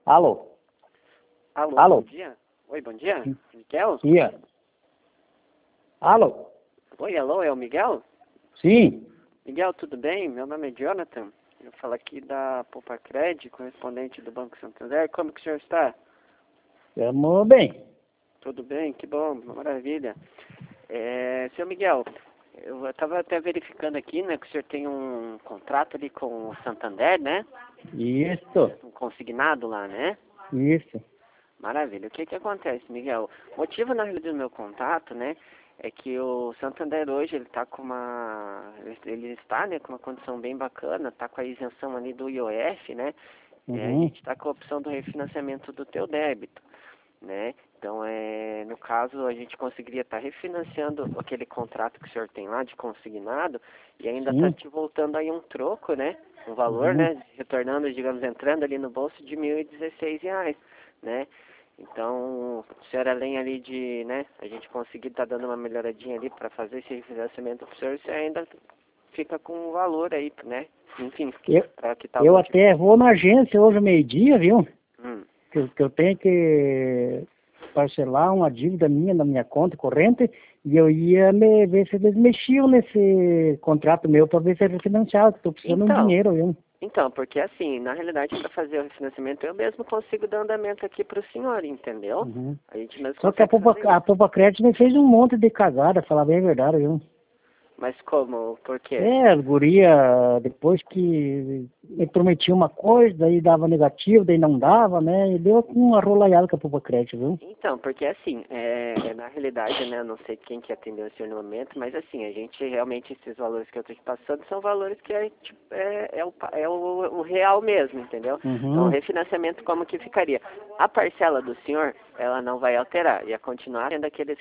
Alô? Alô, Alô? bom dia. Oi, bom dia. Miguel? Dia. Alô? Oi, alô, é o Miguel? Sim. Miguel, tudo bem? Meu nome é Jonathan. Eu falo aqui da Poupa-Cred, correspondente do Banco Santander. Como que o senhor está? Estamos bem. Tudo bem? Que bom, maravilha. Seu Miguel, eu estava até verificando aqui, né, que o senhor tem um contrato ali com o Santander, né? Isso. Um consignado lá, né? Isso. Maravilha. O que que acontece, Miguel? O motivo, na realidade, do meu contato, né, é que o Santander hoje, ele está com ele está, né, com uma condição bem bacana, está com a isenção ali do IOF, né, a gente está com a opção do refinanciamento do teu débito, né, então, no caso, a gente conseguiria estar refinanciando aquele contrato que o senhor tem lá de consignado e ainda está Sim. te voltando aí um troco, né, um valor, né, retornando, digamos, entrando ali no bolso de R$ 1.016, né. Então, o senhor, além ali de, né, a gente conseguir estar dando uma melhoradinha ali para fazer esse refinanciamento para o senhor, você ainda fica com um valor aí, né? Enfim, para que tal. Eu até vou na agência hoje ao meio-dia, viu? Hum. Que eu tenho que parcelar uma dívida minha na minha conta corrente e eu ia ver se eles mexiam nesse contrato meu para ver se era financiado. Estou precisando de um dinheiro, viu? Então, porque assim, na realidade, para fazer o refinanciamento, eu mesmo consigo dar andamento aqui para o senhor, entendeu? A gente mesmo Só que a consegue fazer isso. Poupa-Cred me fez um monte de cagada, falar bem a verdade, viu? Mas como? Por quê? As guria, depois que me prometia uma coisa, daí dava negativo, daí não dava, né? E deu uma rolaiada com a Poupa-Cred, viu? Então, porque assim, na realidade, né, eu não sei quem que atendeu o senhor no momento, mas assim, a gente realmente, esses valores que eu estou te passando são valores que é o real mesmo, entendeu? Então, o refinanciamento como que ficaria? A parcela do senhor, ela não vai alterar, ia continuar sendo aqueles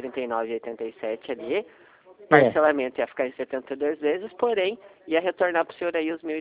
539,87 ali, parcelamento ia ficar em 72 vezes, porém, ia retornar para o senhor aí os R$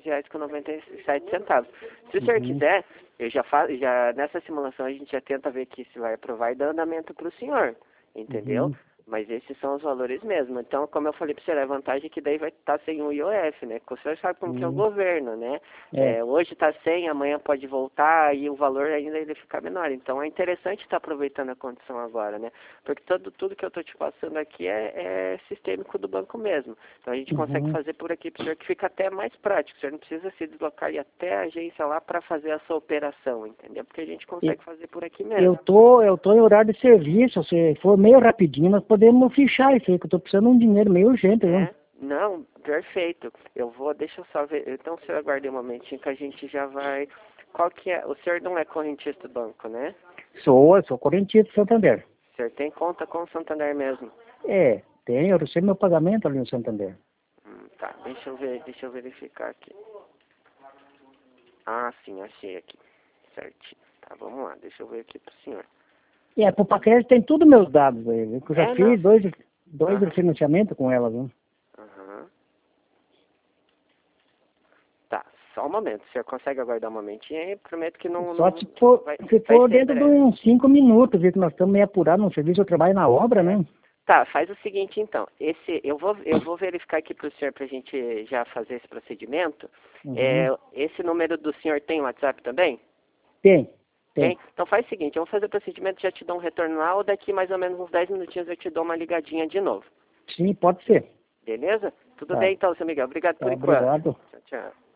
1.016,97. Se o senhor quiser, eu já nessa simulação a gente já tenta ver que se vai aprovar e dar andamento para o senhor, entendeu? Mas esses são os valores mesmo. Então, como eu falei para o senhor, a vantagem é que daí vai estar sem o IOF, né? Porque o senhor sabe como que é o governo, né? Hoje está sem, amanhã pode voltar e o valor ainda ele fica menor. Então, é interessante estar aproveitando a condição agora, né? Porque tudo que eu estou te passando aqui é sistêmico do banco mesmo. Então, a gente consegue fazer por aqui para o senhor que fica até mais prático. O senhor não precisa se deslocar e ir até a agência lá para fazer essa operação, entendeu? Porque a gente consegue fazer por aqui mesmo. Eu tô em horário de serviço, se for meio rapidinho, nós podemos fichar isso aí, que eu tô precisando de um dinheiro meio urgente, viu? Não, perfeito. Deixa eu só ver. Então, o senhor aguarde um momentinho que a gente já vai. Qual que é? O senhor não é correntista do banco, né? Sou correntista do Santander. O senhor tem conta com o Santander mesmo? Tenho, eu recebo meu pagamento ali no Santander. Tá, deixa eu verificar aqui. Ah, sim, achei aqui. Certinho. Tá, vamos lá, deixa eu ver aqui pro senhor. A Poupa-Cred tem tudo meus dados aí, viu? Que eu já fiz dois refinanciamentos com ela, viu? Tá, só um momento. O senhor consegue aguardar um momentinho aí? Prometo que não... Só se for dentro de uns 5 minutos, viu? Que nós estamos meio apurados no serviço, eu trabalho na obra, né? Tá, faz o seguinte então. Eu vou verificar aqui pro senhor pra gente já fazer esse procedimento. Esse número do senhor tem WhatsApp também? Tem. Então faz o seguinte, eu vou fazer o procedimento, já te dou um retorno lá, ou daqui mais ou menos uns 10 minutinhos eu te dou uma ligadinha de novo. Sim, pode ser. Beleza? Tudo bem então, seu Miguel. Obrigado por enquanto. Obrigado. Tchau, tchau.